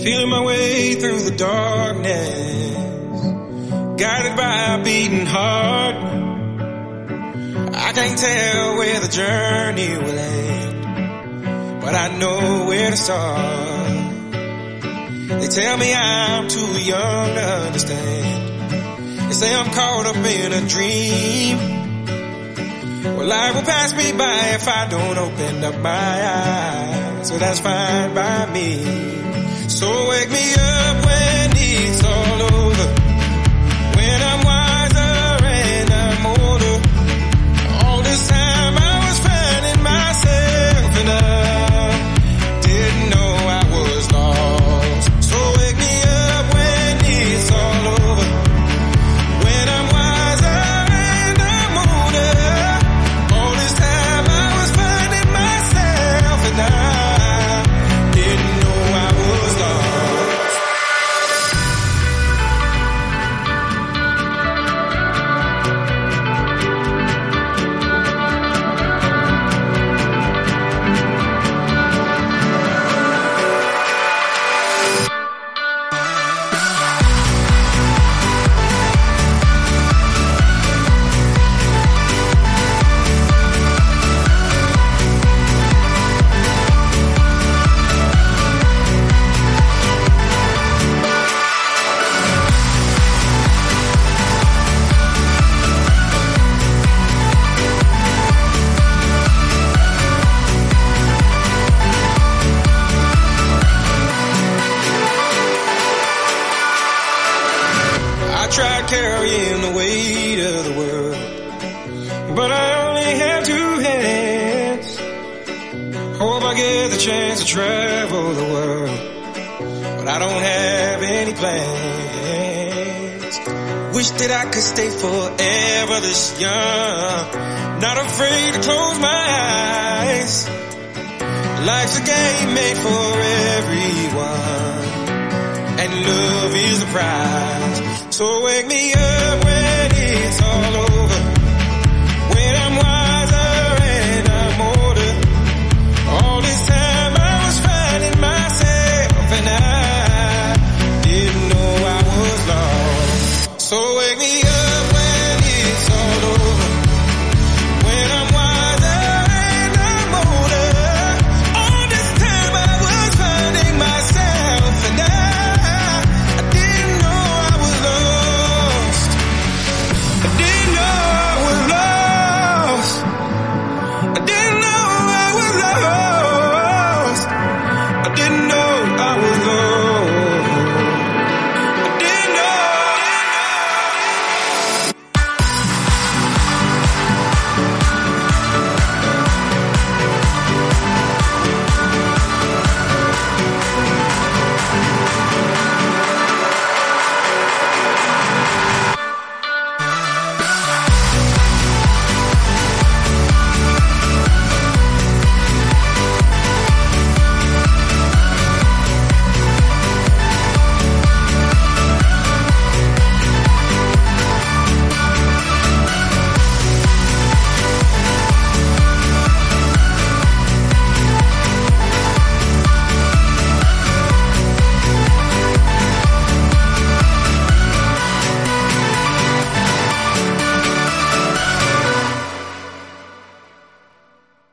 Feeling my way through the darkness, guided by a beating heart. I can't tell where the journey will end, but I know where to start. They tell me I'm too young to understand. They say I'm caught up in a dream. Well, life will pass me by if I don't open up my eyes, so that's fine by me. So wake me up when it's all over, when I'm wiser and I'm older. All this time I was finding myself and I didn't know I was lost. So wake me up when it's all over, when I'm wiser and I'm older. All this time I was finding myself and I didn't know I was lost. I tried carrying the weight of the world, but I only have two hands. Hope I get the chance to travel the world, but I don't have any plans. Wish that I could stay forever this young, not afraid to close my eyes. Life's a game made for everyone, and love is the prize. So wake me up when